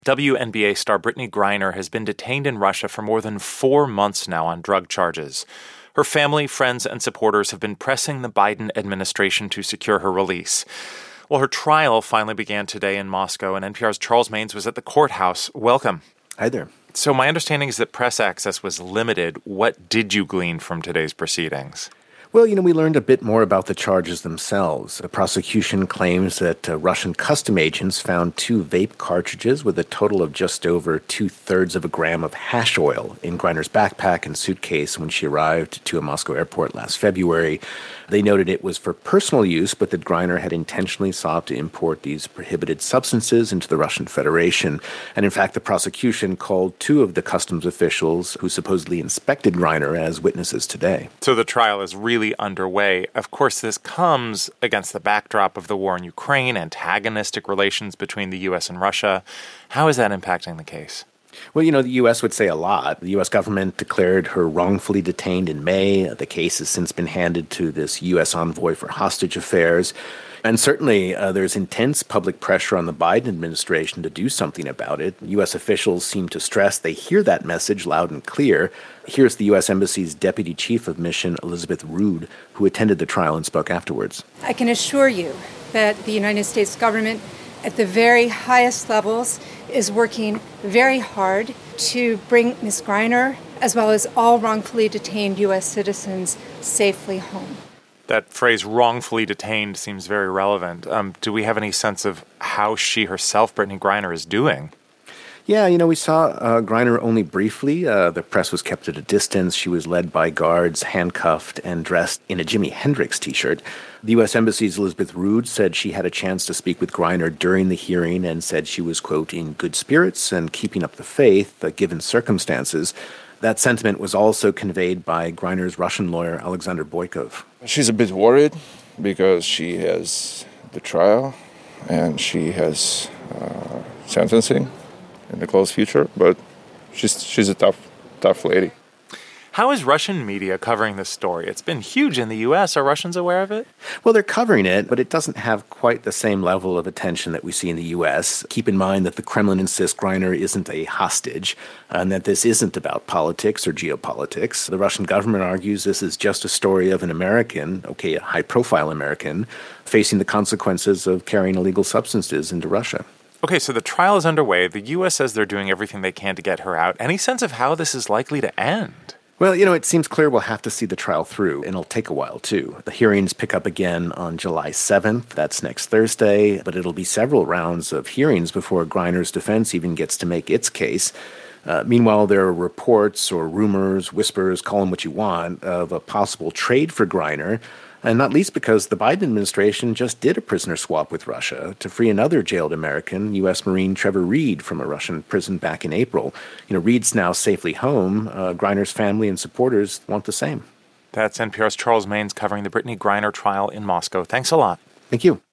WNBA star Brittany Griner has been detained in Russia for more than 4 months now on drug charges. Her family, friends, and supporters have been pressing the Biden administration to secure her release. Well, her trial finally began today in Moscow, and NPR's Charles Maynes was at the courthouse. Welcome. Hi there. So my understanding is that press access was limited. What did you glean from today's proceedings? Well, we learned a bit more about the charges themselves. The prosecution claims that Russian custom agents found 2 vape cartridges with a total of just over 2/3 of a gram of hash oil in Griner's backpack and suitcase when she arrived to a Moscow airport last February. They noted it was for personal use, but that Griner had intentionally sought to import these prohibited substances into the Russian Federation. And in fact, the prosecution called 2 of the customs officials who supposedly inspected Griner as witnesses today. So the trial is really underway. Of course, this comes against the backdrop of the war in Ukraine, antagonistic relations between the U.S. and Russia. How is that impacting the case? Well, the U.S. would say a lot. The U.S. government declared her wrongfully detained in May. The case has since been handed to this U.S. envoy for hostage affairs. And certainly there's intense public pressure on the Biden administration to do something about it. U.S. officials seem to stress they hear that message loud and clear. Here's the U.S. Embassy's Deputy Chief of Mission, Elizabeth Rood, who attended the trial and spoke afterwards. I can assure you that the United States government at the very highest levels is working very hard to bring Ms. Griner, as well as all wrongfully detained U.S. citizens, safely home. That phrase, wrongfully detained, seems very relevant. Do we have any sense of how she herself, Brittany Griner, is doing? Yeah, we saw Griner only briefly. The press was kept at a distance. She was led by guards, handcuffed, and dressed in a Jimi Hendrix T-shirt. The U.S. Embassy's Elizabeth Rood said she had a chance to speak with Griner during the hearing and said she was, quote, in good spirits and keeping up the faith, given circumstances. That sentiment was also conveyed by Griner's Russian lawyer, Alexander Boykov. She's a bit worried because she has the trial and she has sentencing in the close future, but she's a tough lady. How is Russian media covering this story? It's been huge in the U.S. Are Russians aware of it? Well, they're covering it, but it doesn't have quite the same level of attention that we see in the U.S. Keep in mind that the Kremlin insists Griner isn't a hostage and that this isn't about politics or geopolitics. The Russian government argues this is just a story of an American, a high-profile American, facing the consequences of carrying illegal substances into Russia. Okay, so the trial is underway. The U.S. says they're doing everything they can to get her out. Any sense of how this is likely to end? Well, it seems clear we'll have to see the trial through, and it'll take a while, too. The hearings pick up again on July 7th. That's next Thursday, but it'll be several rounds of hearings before Griner's defense even gets to make its case. Meanwhile, there are reports or rumors, whispers, call them what you want, of a possible trade for Griner, and not least because the Biden administration just did a prisoner swap with Russia to free another jailed American, U.S. Marine Trevor Reed, from a Russian prison back in April. Reed's now safely home. Griner's family and supporters want the same. That's NPR's Charles Maynes covering the Brittany Griner trial in Moscow. Thanks a lot. Thank you.